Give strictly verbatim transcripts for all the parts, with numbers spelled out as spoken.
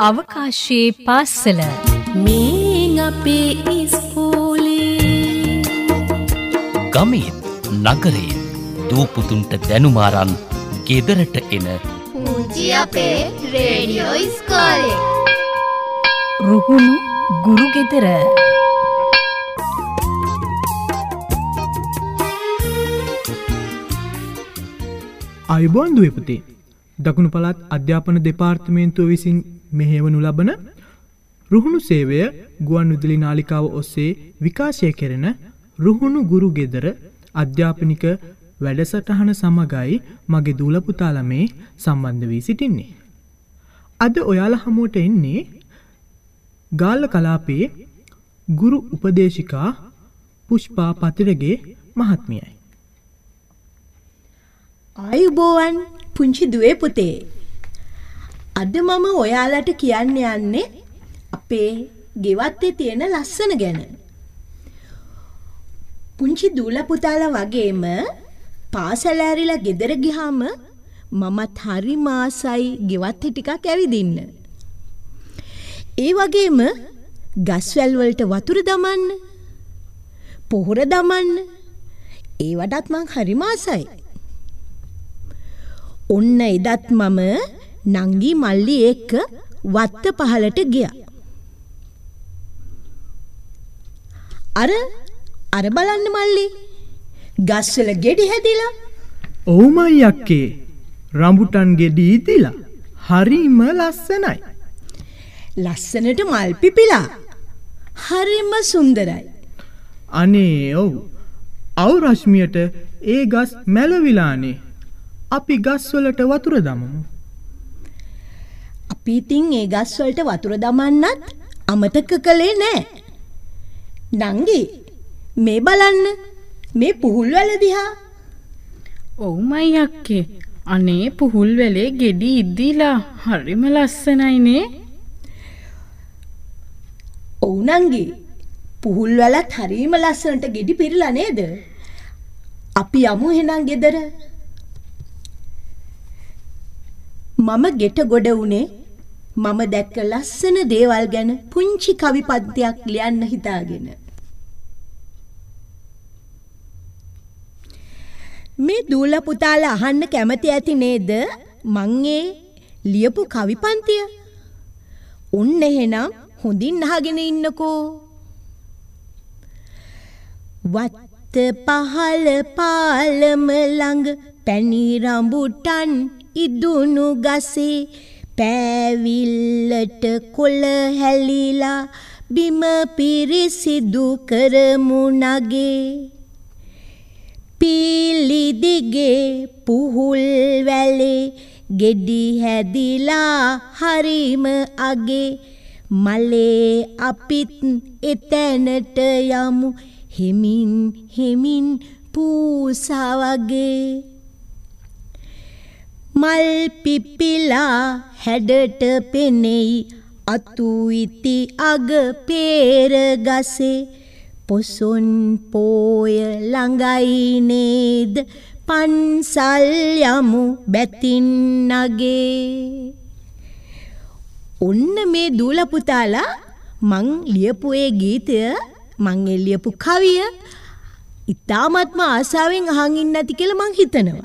අවකාශයේ පාසල මේ අපේ ඉස්කෝලේ ගමේ නගරේ දූපුතුන්ට දැනුම අරන් ගෙදරට එන පුංචි අපේ රේඩියෝ ඉස්කෝලේ රුහුණු ගුරු ගෙදර අයිබෝන් දුවේ පුතේ. දකුණු පළාත් අධ්‍යාපන දෙපාර්තමේන්තුව විසින් මෙහෙවනු ලබන රුහුණු සේවය ගුවන්විදුලි නාලිකාව ඔස්සේ විකාශය කෙරෙන රුහුණු ගුරු ගෙදර අධ්‍යාපනික වැඩසටහන සමගයි මගේ දූල පුතාලා මේ සම්බන්ධ වී සිටින්නේ. අද ඔයාලා හමුවට එන්නේ ගාල්ල කලාපයේ ගුරු උපදේශිකා පුෂ්පා පතිරගේ මහත්මියයි. ආයුබෝවන් පුංචි දුවේ පුතේ. අද මම ඔයාලට කියන්න යන්නේ අපේ ගෙවත්තේ තියෙන ලස්සන ගැන. පුංචි දූල පුතාලා වගේම පාසල ඇරිලා ගෙදර ගියාම මමත් හරි මාසයි ගෙවත්තේ ටිකක් ඇවිදින්න. ඒ වගේම ගස්වැල් වලට වතුර දමන්න, පොහොර දමන්න ඒවටත් මං හරි මාසයි. ඔන්න එදත් මම නංගි මල්ලි එක්ක වත්ත පහලට ගියා. අර අර බලන්න මල්ලි ගස්වල ගෙඩි හැදිලා. ඔව්මයි අක්කේ. රඹුටන් ගෙඩි ඉදිලා. හරිම ලස්සනයි. ලස්සනට මල් පිපිලා. හරිම සුන්දරයි. අනේ ඔව්. අව් රශ්මියට ඒ ගස් මැලවිලානේ. අපි ගස් වලට වතුර දමමු. අපි ඉතින් ඒ ගස් වලට වතුර දමන්නත් අමතක කළේ නෑ. නංගි මේ බලන්න මේ පුහුල් වැල දිහා. ඔව්මයි අක්කේ. අනේ පුහුල් වැලේ ගෙඩි ඉද්දිලා හරිම ලස්සනයිනේ. ඔව් නංගි. පුහුල් වැලත් හරිම ලස්සනට ගෙඩි පිරලා නේද? අපි යමු එහෙනම් ගෙදර. මම ගෙට ගොඩ වුණේ මම දැක්ක ලස්සන දේවල් ගැන පුංචි කවි පද්‍යයක් ලියන්න හිතාගෙන. මේ දූල පුතාලා අහන්න කැමති ඇති නේද මං ඒ ලියපු කවි පන්තිය? උන් එහෙනම් හොඳින් අහගෙන ඉන්නකෝ. වත්ත පහළ පාලම ළඟ පැණි රඹුටන් ඉදුණු ගසේ පෑවිල්ලට කොළ හැලිලා බිම පිරිසිදු කරමු නගේ. පීලි දිගේ පුහුල් වැලේ ගෙඩි හැදිලා හරිම අගේ. මලේ අපිත් එතැනට යමු හෙමින් හෙමින් පූසා වගේ. මල් පිපිලා හැඩට පෙනෙයි අතු ඉති අග පේර ගසේ. පොසොන් පෝය ළඟයි නේද පන්සල් යමු බැතින් නගේ. ඔන්න මේ දූල පුතාලා මං ලියපු ඒ ගීතය මං ඒ ලියපු කවිය ඉතාමත්ම ආසාවෙන් අහන් ඉන්න ඇති කියලා මං හිතනවා.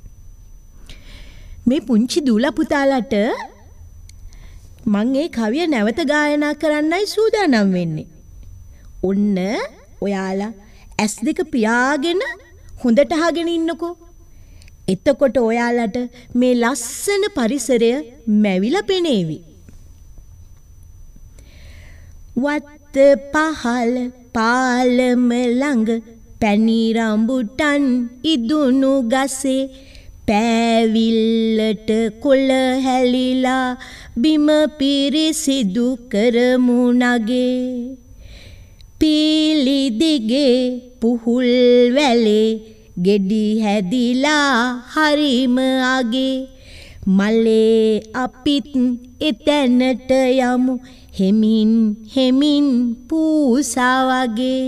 මේ පුංචි දූල පුතාලට මං ඒ කවිය නැවත ගායනා කරන්නයි සූදානම් වෙන්නේ. ඔන්න ඔයාලා ඇස් දෙක පියාගෙන හොඳට අහගෙන ඉන්නකෝ. එතකොට ඔයාලට මේ ලස්සන පරිසරය මැවිලා පෙනේවි. වත්ත පහළ පාලම ළඟ පැණි රඹුටන් ඉදුණු ගසේ පෑවිල්ලට කොළ හැලිලා බිම පිරිසිදු කරමු නගේ. පීලි දිගේ පුහුල් වැලේ ගෙඩි හැදිලා හරිම අගේ. මලේ අපිත් එතැනට යමු හෙමින් හෙමින් පූසා වගේ.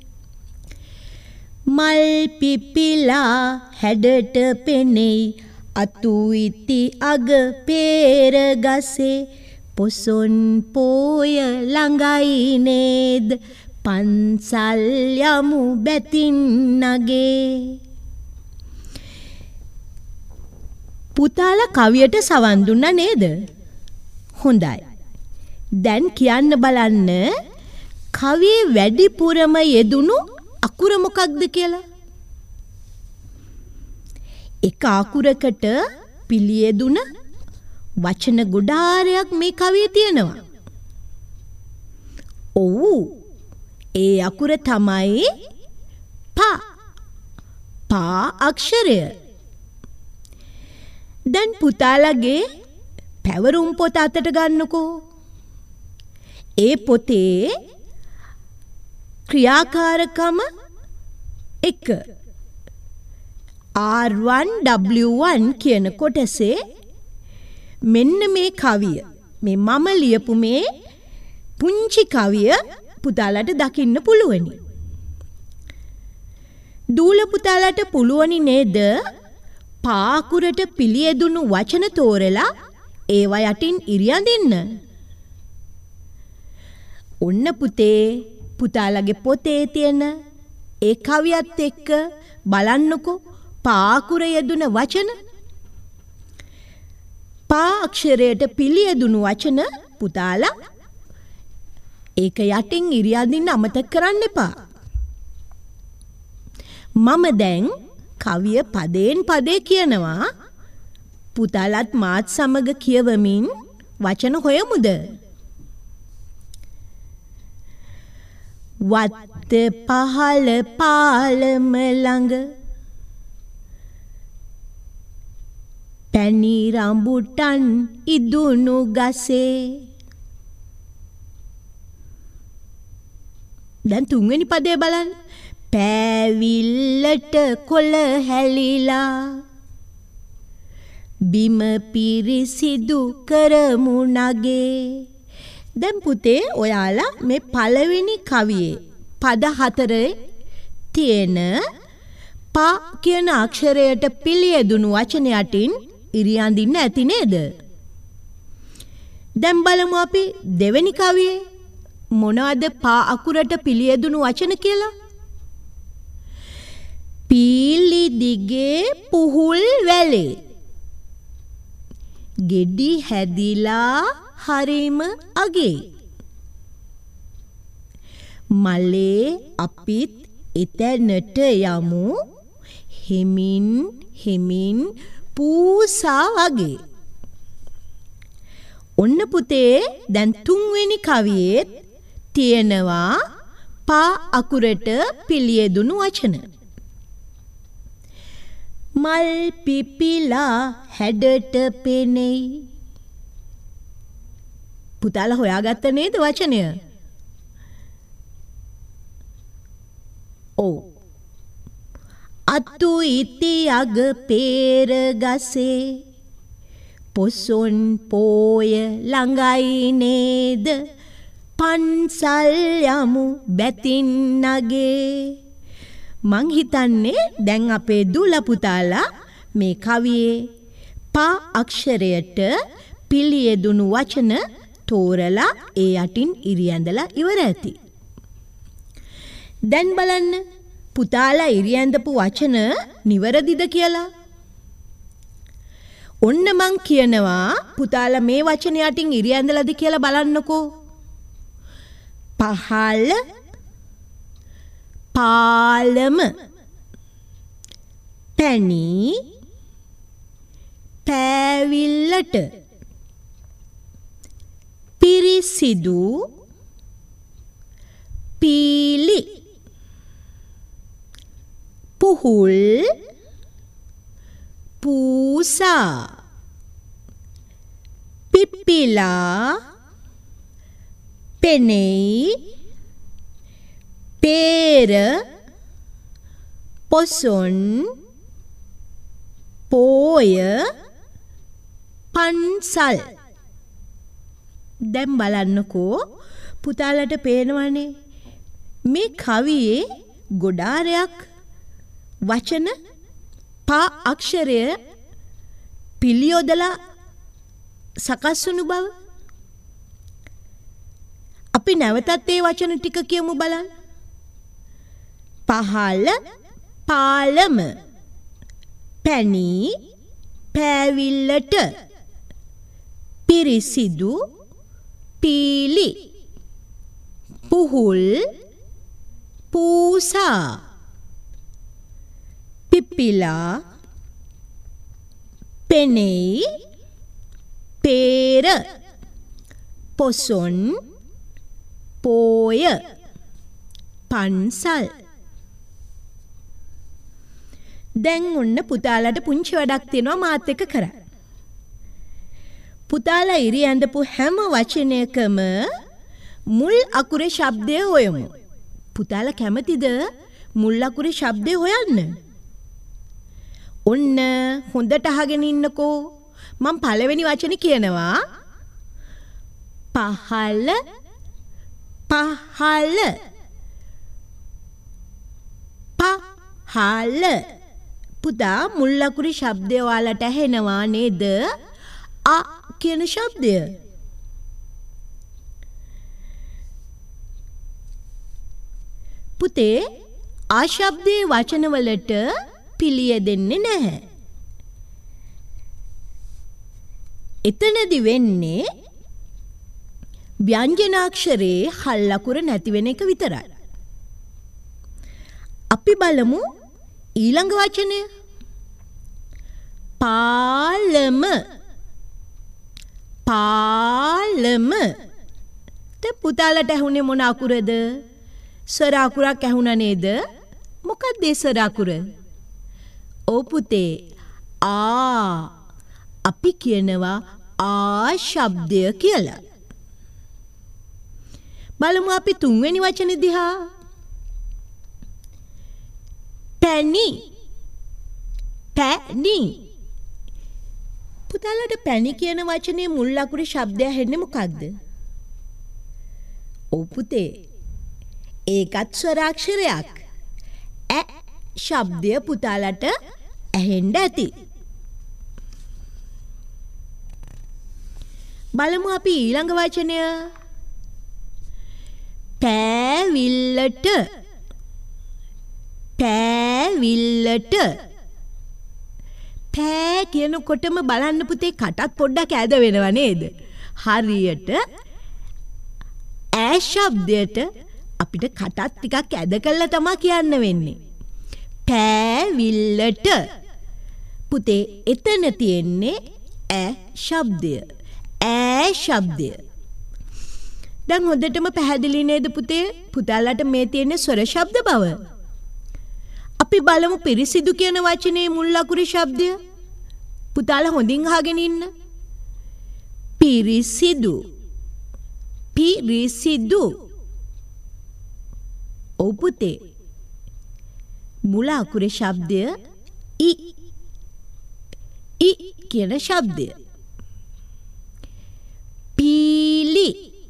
මල් පිපිලා හැඩට පෙනෙයි අතු ඉති අග පේර ගසේ. පොසොන් පෝය ළඟයි නේද පන්සල් යමු බැතින් නගේ. පුතාලා කවියට සවන් දුන්නා නේද? හොඳයි. දැන් කියන්න බලන්න කවියේ වැඩිපුරම යෙදුණු අකුර මොකක්ද කියලා. එක අකුරකට පිළියෙදුන වචන ගොඩාරයක් මේ කවියේ තියෙනවා. ඔව්. ඒ අකුර තමයි පා. පා අක්ෂරය. දැන් පුතාලගේ පැවරුම් පොත අතට ගන්නකෝ. ඒ පොතේ ක්‍රියාකාරකම එක ආර් වන් ඩබ්ලිව් වන් කියන කොටසේ මෙන්න මේ කවිය මේ මම ලියපු මේ පුංචි කවිය පුතාලට දකින්න පුළුවනි. දූල පුතාලට පුළුවනි නේද පාකුරට පිළියෙදුණු වචන තෝරලා ඒවා යටින් ඉරියඳින්න. ඔන්න පුතේ පුතාලගේ පොතේ තියෙන ඒ කවියත් එක්ක බලන්නකෝ පාකුර යෙදුන වචන. පා අක්ෂරයට පිළියෙදුණු වචන පුතාලා ඒක යටින් ඉරියඳින්න අමතක කරන්න එපා. මම දැන් කවිය පදයෙන් පදේ කියනවා. පුතාලත් මාත් සමග කියවමින් වචන හොයමුද? වත්ත පහළ පාලම ළඟ පැණි රඹුටන් ඉදුණු ගසේ. දැන් තුන්වෙනි පදේ බලන්න. පෑවිල්ලට කොළ හැලිලා බිම පිරිසිදු කරමු නගේ. දැන් පුතේ ඔයාලා මේ පළවෙනි කවියේ පද හතරේ තියෙන පා කියන අක්ෂරයට පිළියෙදුණු වචන යටින් ඉරියඳින්න ඇති නේද? දැන් බලමු අපි දෙවෙනි කවියේ මොනවද පා අකුරට පිළියෙදුණු වචන කියලා. පීලි දිගේ පුහුල් වැලේ ගෙඩි හැදිලා හරිම අගේ. මලේ අපිත් එතැනට යමු හිමින් හිමින් පූසා වගේ. ඔන්න පුතේ දැන් තුන්වෙනි කවියේ තියෙනවා පා අකුරට පිළියෙදුණු වචන. මල් පිපිලා හැඩට පෙනෙයි. පුතාලා හොයාගත්ත නේද වචනය? ඔව්. අතු ඉති අග පේර ගසේ පොසොන් පෝය ළඟයි නේද පන්සල් යමු බැතින් නගේ. මං හිතන්නේ දැන් අපේ දූල පුතාලා මේ කවියේ පා අක්ෂරයට පිළියෙදුණු වචන තෝරලා ඒ යටින් ඉරියඳලා ඉවර ඇති. දැන් බලන්න පුතාලා ඉරියඳපු වචන නිවැරදිද කියලා. ඔන්න මං කියනවා පුතාලා මේ වචන යටින් ඉරියඳලාද කියලා බලන්නකෝ. පහළ පාලම පැණි පෑවිල්ලට පිරිසිදු පීලි පුහුල් පූසා පිපිලා පෙනෙයි පේර පොසොන් පෝය පන්සල්. දැන් බලන්නකෝ පුතාලට පේනවනේ මේ කවියේ ගොඩාරයක් වචන පා අක්ෂරය පිළියොදලා සකස් වුණු බව. අපි නැවතත් ඒ වචන ටික කියමු බලන්න. පහළ පාලම පැණි පෑවිල්ලට පිරිසිදු පීලි පුහුල් පූසා පිපිලා පෙනෙයි පේර පොසොන් පෝය පන්සල්. දැන් ඔන්න පුතාලට පුංචි වැඩක් තියෙනවා මාත් එක්ක කරන්න. පුතාලා ඉරි ඇඳපු හැම වචනයකම මුල් අකුරේ ශබ්දය හොයමු. පුතාලා කැමතිද මුල් අකුරේ ශබ්දය හොයන්න? ඔන්න හොඳට අහගෙන ඉන්නකෝ. මම පළවෙනි වචනේ කියනවා. පහළ පහළ පහළ. පුතා මුල් අකුරේ ශබ්දය ඔයාලට ඇහෙනවා නේද? අ කියන ශබ්දය. පුතේ ආ ශබ්දයේ වචනවලට පිළිය දෙන්නේ නැහැ. එතනදි වෙන්නේ ව්‍යංජනාක්ෂරේ හල් අකුර නැති වෙන එක විතරයි. අපි බලමු ඊළඟ වචනය. පාලම පාලම. දැන් පුතාලට ඇහුනේ මොන අකුරද? ස්වර අකුරක් ඇහුණා නේද? මොකක්ද ඒ ස්වර අකුර? ඔව් පුතේ ආ. අපි කියනවා ආ ශබ්දය කියලා. බලමු අපි තුන්වෙනි වචනේ දිහා. පැණි පැණි. පුතාලට පැණි කියන වචනේ මුල් අකුරේ ශබ්දය ඇහෙන්නේ මොකක්ද? ඔව් පුතේ ඒකත් ස්වරාක්ෂරයක්. ඇ ශබ්දය පුතාලට ඇහෙන්න ඇති. බලමු අපි ඊළඟ වචනය. පෑවිල්ලට පෑවිල්ලට. පෑ කියනකොටම බලන්න පුතේ කටත් පොඩ්ඩක් ඈද වෙනව නේද? හරියට ඈ ශබ්දයට අපිට කටත් ටිකක් ඈද කරලා තමයි කියන්න වෙන්නේ. පෑවිල්ලට. පුතේ එතන තියෙන්නේ ඈ ශබ්දය. ඈ ශබ්දය. දැන් හොඳටම පැහැදිලි නේද පුතේ? පුතාලට මේ තියෙන ස්වර ශබ්ද බව. අපි බලමු පිරිසිදු කියන වචනේ මුල් අකුරේ ශබ්දය. පුතාලා හොඳින් අහගෙන ඉන්න. පිරිසිදු පිරිසිදු. ඔව් පුතේ මුල අකුරේ ශබ්දය ඉ ඉ කියන ශබ්දය. පීලි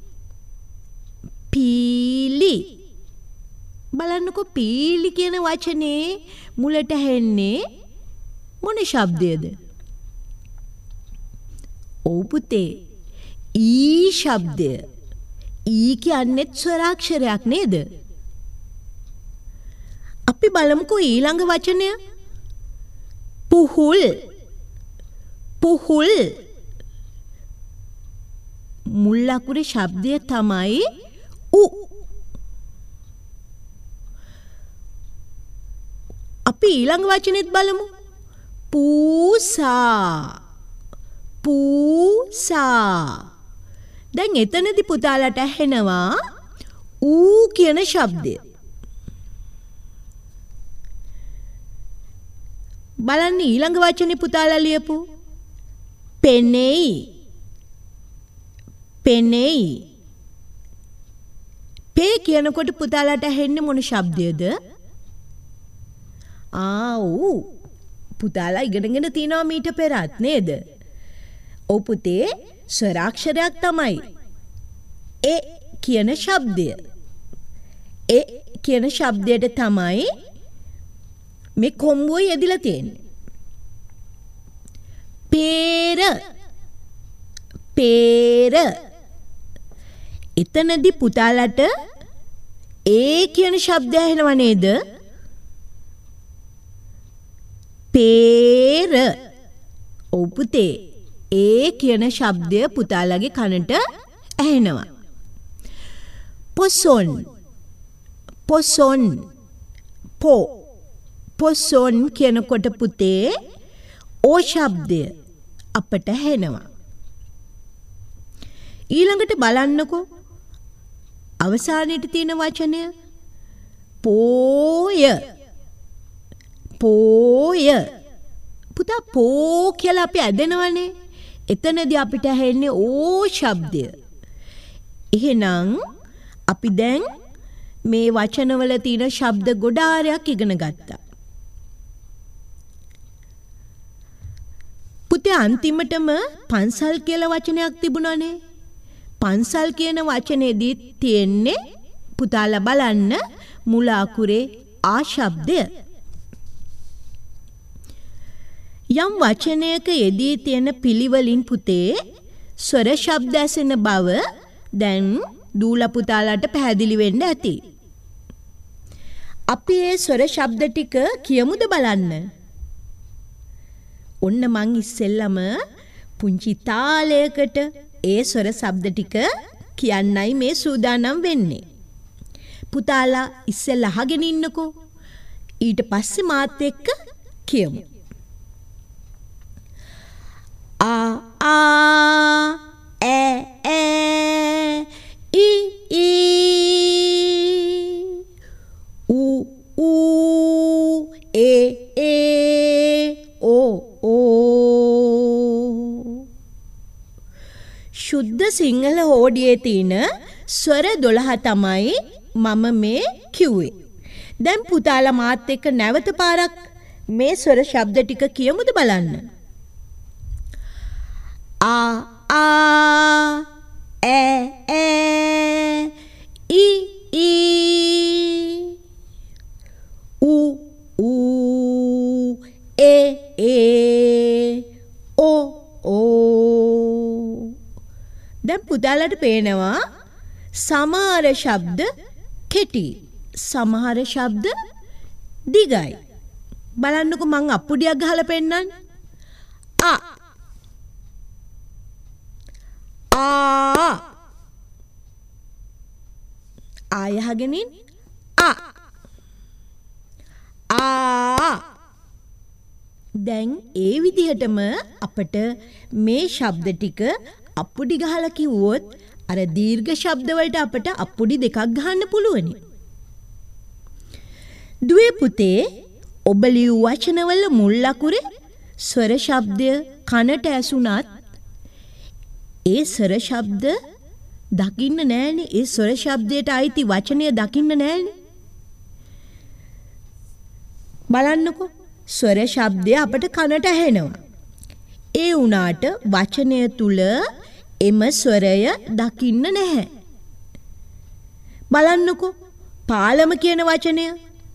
පීලි. බලන්නකෝ පීලි කියන වචනේ මුලට ඇහෙන්නේ මොන ශබ්දයද? ඔව් පුතේ ඊ ශබ්දය. ඊ කියන්නේ ස්වරාක්ෂරයක් නේද? අපි බලමුකෝ ඊළඟ වචනය. පුහුල් පුහුල්. මුල් අකුරේ ශබ්දය තමයි උ. අපි ඊළඟ වචනේත් බලමු. පූසා පූසා. දැන් එතනදි පුතාලට ඇහෙනවා ඌ කියන ශබ්දය. බලන්න ඊළඟ වචනේ පුතාලා ලියපු. පෙනෙයි පෙනෙයි. පේ කියනකොට පුතාලට ඇහෙන්නේ මොන ශබ්දයද? ආ ඌ. පුතාලා ඉගෙනගෙන තියනවා මීට පෙරත් නේද? ඔව් පුතේ ස්වරාක්ෂරයක් තමයි ඒ කියන ශබ්දය. ඒ කියන ශබ්දයට තමයි මේ කොම්බුව යෙදිලා තියෙන්නේ. පේර පේර. එතනදි පුතාලට ඒ කියන ශබ්දය ඇහෙනව නේද? පේර. ඔව් පුතේ. ඒ කියන ශබ්දය පුතාලගේ කනට ඇහෙනවා. පොසොන්. පොසොන්. පෝ. පොසොන් කියනකොට පුතේ ඕ ශබ්දය අපට ඇහෙනවා. ඊළඟට බලන්නකෝ අවසානයේ තියෙන වචනය පෝය. පෝය. පුතා පෝ කියලා අපි ඇදෙනවනේ. එතනදී අපිට ඇහෙන්නේ ඕ ශබ්දය. එහෙනම් අපි දැන් මේ වචනවල තියෙන ශබ්ද ගොඩාරයක් ඉගෙන ගත්තා. පුතේ අන්තිමටම පන්සල් කියලා වචනයක් තිබුණානේ. පන්සල් කියන වචනේදී තියෙන්නේ පුතාලා බලන්න මුල අකුරේ ආ ශබ්දය. යම් වචනයක යෙදී තියෙන පිළිවෙලින් පුතේ ස්වර ශබ්ද ඇසෙන බව දැන් දූලා පුතාලාට පැහැදිලි වෙන්න ඇති. අපි ඒ ස්වර ශබ්ද ටික කියමුද බලන්න. ඔන්න මං ඉස්සෙල්ලම පුංචි තාලයකට ඒ ස්වර ශබ්ද ටික කියන්නයි මේ සූදානම් වෙන්නේ. පුතාලා ඉස්සෙල්ලා අහගෙන ඉන්නකෝ. ඊට පස්සේ මාත් එක්ක කියමු. ආ ආ ඈ ඈ ඊ ඊ ඌ ඌ ඒ ඒ ඕ ඕ. ශුද්ධ සිංහල හෝඩියේ තියෙන ස්වර දොළහ තමයි මම මේ කිව්වේ. දැන් පුතාලා මාත් එක්ක නැවත පාරක් මේ ස්වර ශබ්ද ටික කියමුද බලන්න. ආ ආ ඈ ඈ ඊ ඊ ඌ ඌ ඒ ඒ ඕ ඕ. දැන් පුතාලට පේනවා සමහර ශබ්ද කෙටි, සමහර ශබ්ද දිගයි. බලන්නකෝ මං අප්පුඩියක් ගහලා පෙන්නන්න. ආ ආ ආයහගෙනින් ආ ආ. දැන් ඒ විදිහටම අපට මේ ශබ්ද ටික අප්පුඩි ගහලා කිව්වොත් අර දීර්ඝ ශබ්ද වලට අපට අප්පුඩි දෙකක් ගහන්න පුළුවනි. දුවේ පුතේ ඔබ ලියූ වචනවල මුල් අකුරේ ස්වර ශබ්දය කනට ඇසුණත් ඒ ස්වර ශබ්ද දකින්න නෑනේ. ඒ ස්වර ශබ්දයට අයිති වචනය දකින්න නෑනේ. බලන්නකෝ ස්වර ශබ්දය අපට කනට ඇහෙනවා. ඒ වුණාට වචනය තුල එම ස්වරය දකින්න නැහැ. බලන්නකෝ පාලම කියන වචනය.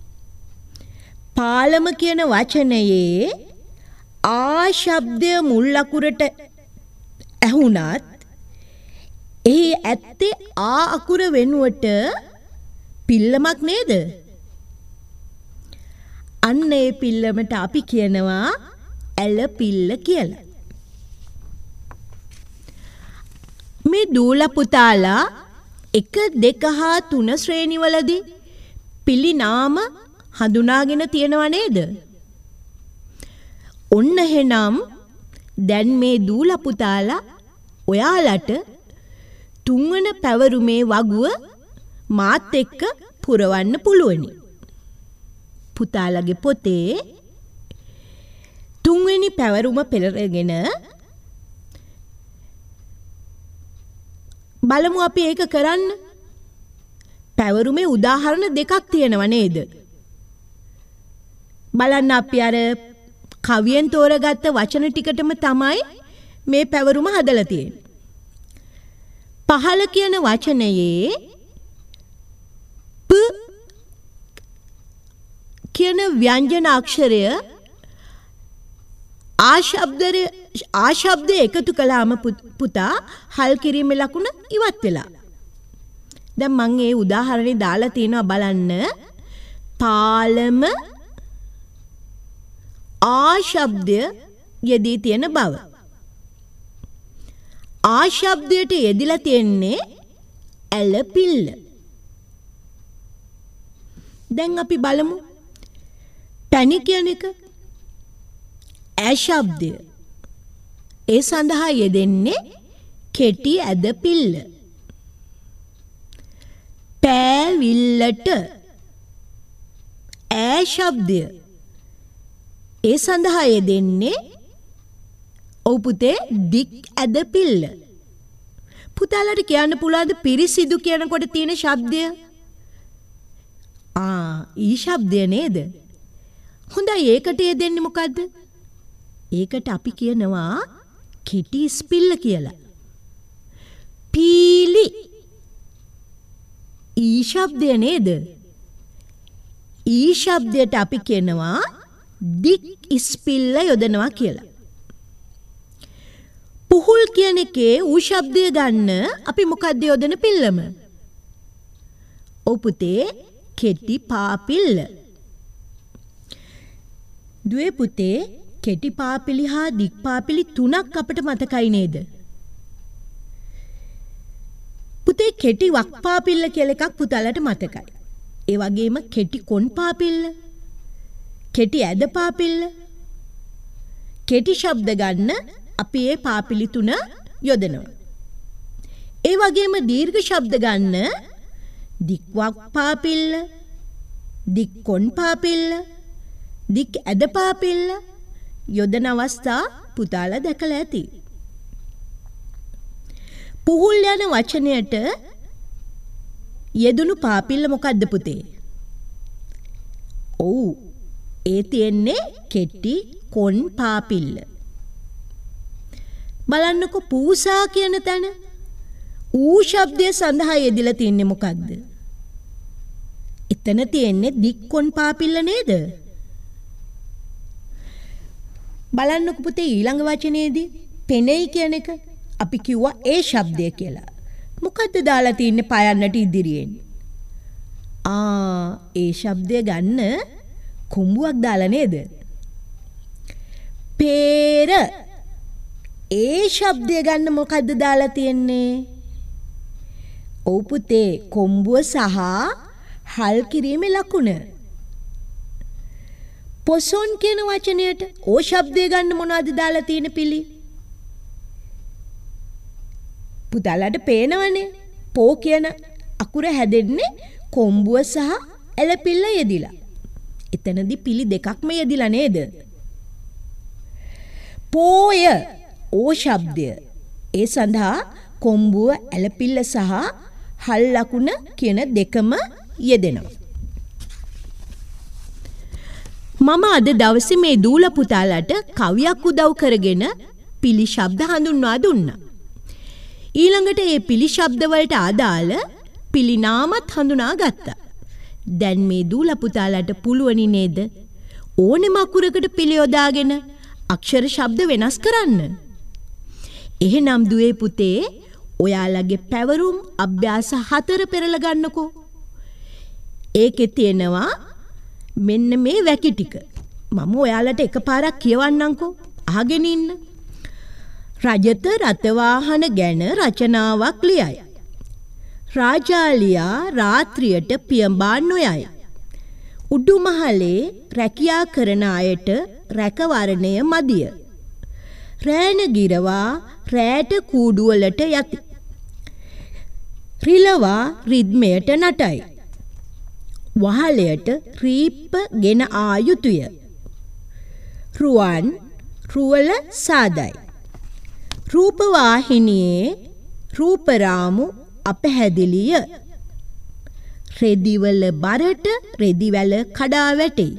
පාලම කියන වචනයේ ආ ශබ්දය මුල් අකුරට ඇහුණත් එහි ඇත්තේ ආ අකුර වෙනුවට පිල්ලමක් නේද? අන්න ඒ පිල්ලමට අපි කියනවා ඇල පිල්ල කියලා. මේ දූලා පුතාලා එක දෙක හා තුන ශ්‍රේණිවලදී පිළි නාම හඳුනාගෙන තියෙනව නේද? ඔන්න එහෙනම් දැන් මේ දූලා පුතාලා ඔයාලට තුන්වන පැවරුමේ වගුව මාත් එක්ක පුරවන්න පුළුවනි. පුතාලගේ පොතේ තුන්වෙනි පැවරුම පෙරගෙන බලමු අපි ඒක කරන්න. පැවරුමේ උදාහරණ දෙකක් තියෙනව නේද? බලන්න අපි අර කවියෙන් තෝරගත්ත වචන ටිකටම තමයි මේ පැවරුම හදලා තියෙන්නේ. පහළ කියන වචනයේ ප කියන ව්‍යංජන අක්ෂරය ආ ශබ්දය ආ ශබ්දය එකතු කළාම පුතා හල් කිරීමේ ලකුණ ඉවත් වෙලා. දැන් මම ඒ උදාහරණේ දාලා තියෙනවා බලන්න. පාලම ආ ශබ්දය යෙදී තියෙන බව. ආ ශබ්දයට යෙදිලා තියෙන්නේ ඇලපිල්ල. දැන් අපි බලමු පැණි කියන එක. ඈ ශබ්දය. ඒ සඳහා යෙදෙන්නේ කෙටි ඇදපිල්ල. පෑවිල්ලට ඈ ශබ්දය. ඒ සඳහා යෙදෙන්නේ ඔව් පුතේ දික් ඇදපිල්ල. පුතාලට කියන්න පුළුවන්ද පිරිසිදු කියනකොට තියෙන ශබ්දය? ආ ඊ ශබ්දය නේද? හොඳයි ඒකට යෙදෙන්නේ මොකද්ද? ඒකට අපි කියනවා කෙටි ස්පිල්ල කියලා. පීලි ඊ ශබ්දය නේද? ඊ ශබ්දයට අපි කියනවා දික් ස්පිල්ල යොදනවා කියලා. පුහුල් කියන එකේ ඌ ශබ්දය ගන්න අපි මොකද්ද යොදන පිල්ලම? ඔව් පුතේ කෙටි පාපිල්ල. දුවේ පුතේ කෙටි පාපිලි හා දික් පාපිලි තුනක් අපිට මතකයි නේද? පුතේ කෙටි වක් පාපිල්ල කියලා එකක් පුතාලට මතකයි. ඒ වගේම කෙටි කොන් පාපිල්ල, කෙටි ඇද පාපිල්ල. කෙටි ශබ්ද ගන්න අපි ඒ පාපිලි තුන යොදනවා. ඒ වගේම දීර්ඝ ශබ්ද ගන්න දික් වක් පාපිල්ල, දික් කොන් පාපිල්ල, දික් ඇද පාපිල්ල යොදන අවස්ථා පුතාලා දැකලා ඇති. පුහුල් යන වචනයට යෙදුණු පාපිල්ල මොකද්ද පුතේ? ඔව් ඒ තියෙන්නේ කෙටි කොන් පාපිල්ල. බලන්නකො පූසා කියන තැන ඌ ශබ්දය සඳහා යෙදිලා තින්නේ මොකක්ද? එතන තියෙන්නේ දික් කොන් පාපිල්ල නේද? බලන්නකො පුතේ ඊළඟ වචනේදී පෙනෙයි කියන එක අපි කිව්වා ඒ ශබ්දය කියලා. මොකද්ද දාලා තින්නේ පයන්නට ඉදිරියෙන්? ආ ඒ ශබ්දය ගන්න කුඹුවක් දාලා නේද? පේර ඒ ශබ්දය ගන්න මොකද්ද දාලා තියෙන්නේ? ඔව් පුතේ කොඹුව සහ හල් කිරීමේ ලකුණ. පොසොන් කියන වචනයට ඕ ශබ්දය ගන්න මොනවද දාලා තියෙන පිළි? පුතාලට පේනවනේ පෝ කියන අකුර හැදෙන්නේ කොඹුව සහ ඇලපිල්ල යෙදිලා. එතනදී පිළි දෙකක්ම යෙදිලා නේද? පෝය ඕ ශබ්දය. ඒ සඳහා කොඹුව ඇලපිල්ල සහ හල් ලකුණ කියන දෙකම යෙදෙනවා. මම අද දවසේ මේ දූල පුතාලට කවියක් උදව් කරගෙන පිළි ශබ්ද හඳුන්වා දුන්නා. ඊළඟට මේ පිළි ශබ්ද වලට අදාළ පිළි නාමත් හඳුනා ගත්තා. දැන් මේ දූල පුතාලට පුළුවනි නේද ඕනෙම අකුරකට පිළි යොදාගෙන අක්ෂර ශබ්ද වෙනස් කරන්න? එහෙනම් දුවේ පුතේ ඔයාලගේ පැවරුම් අභ්‍යාස හතර පෙරලා ගන්නකෝ. ඒකේ තියෙනවා මෙන්න මේ වැකි ටික. මම ඔයාලට එකපාරක් කියවන්නම්කෝ. අහගෙන ඉන්න. රජත රතවාහන ගැන රචනාවක් ලියයි. රාජාලියා රාත්‍රියට පියඹා නොයයි. උඩුමහලේ රැකියා කරන අයට රැකවරණය මදිය. රෑන ගිරවා රෑට කූඩුවලට යති. රිලවා රිද්මයට නටයි. වහලයට රීප්ප ගෙන ආ යුතුය. රුවන් රුවල සාදයි. රූපවාහිනියේ රූපරාමු අපහැදිලිය. රෙදිවල බරට රෙදිවැල කඩා වැටෙයි.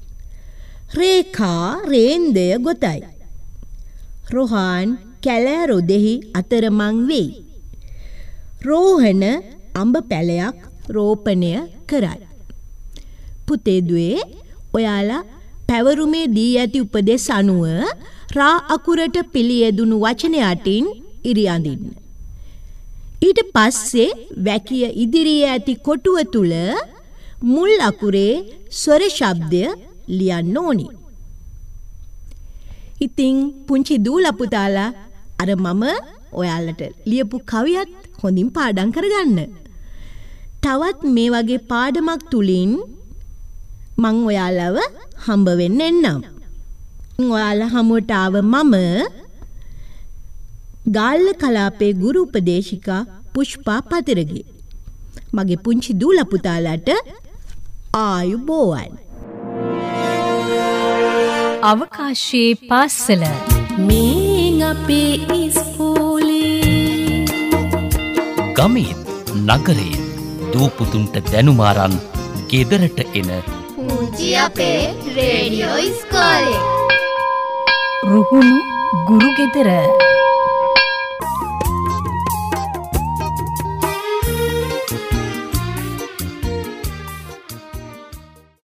රේඛා රේන්දය ගොතයි. රොහාන් කැලෑ රොදෙහි අතරමං වෙයි. රෝහණ අඹ පැලයක් රෝපණය කරයි. පුතේ දුවේ ඔයාලා පැවරුමේ දී ඇති උපදෙස් අනුව රා අකුරට පිළියෙදුණු වචන යටින් ඉරි අඳින්න. ඊට පස්සේ වැකිය ඉදිරියේ ඇති කොටුව තුල මුල් අකුරේ ස්වර ශබ්දය ලියන්න ඕනි. ඉතින් පුංචි දූලා පුතාලා අර මම ඔයාලට ලියපු කවියත් හොඳින් පාඩම් කරගන්න. තවත් මේ වගේ පාඩමක් තුලින් මං ඔයාලව හම්බ වෙන්න එන්නම්. ඔයාලා හමුවට ආව මම ගාල්ල කලාපේ ගුරු උපදේශිකා පුෂ්පා පතිරගේ. මගේ පුංචි දූලා පුතාලාට ආයුබෝවන්. අවකාශයේ පාසල මේ අපේ ඉස්කෝලේ ගමේත් නගරේත් දූපුතුන්ට දැනුමාරන් ගෙදරට එන පුංචි අපේ රේඩියෝ ඉස්කෝලේ. රුහුණු ගුරු ගෙදර